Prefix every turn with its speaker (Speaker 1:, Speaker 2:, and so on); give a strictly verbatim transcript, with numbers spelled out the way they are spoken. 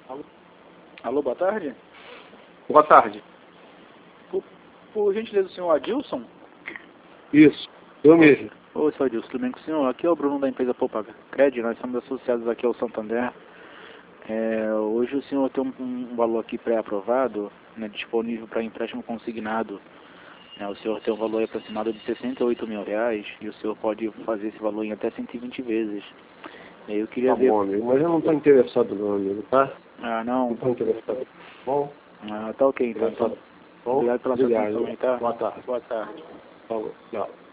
Speaker 1: Alô? Alô, boa tarde?
Speaker 2: Boa tarde.
Speaker 1: Por, por gentileza, o senhor Adilson?
Speaker 2: Isso, eu mesmo.
Speaker 1: Oi, senhor Adilson, tudo bem com o senhor? Aqui é o Bruno da empresa Poupa Cred, nós somos associados aqui ao Santander. É, hoje o senhor tem um, um valor aqui pré-aprovado, né, disponível para empréstimo consignado. É, o senhor tem um valor aproximado de sessenta e oito mil reais e o senhor pode fazer esse valor em até cento e vinte vezes. Eu queria
Speaker 2: Tá
Speaker 1: ver...
Speaker 2: bom, amigo, mas eu não estou interessado não, amigo, tá?
Speaker 1: Ah,
Speaker 2: Não
Speaker 1: não?
Speaker 2: estou interessado. Bom,
Speaker 1: Ah, tá ok então.
Speaker 2: interessado.
Speaker 1: Então,
Speaker 2: Bom,
Speaker 1: obrigado pela sua
Speaker 2: obrigado.
Speaker 1: atenção aí, tá?
Speaker 2: Boa tarde.
Speaker 1: Boa tarde.
Speaker 2: Falou, tchau.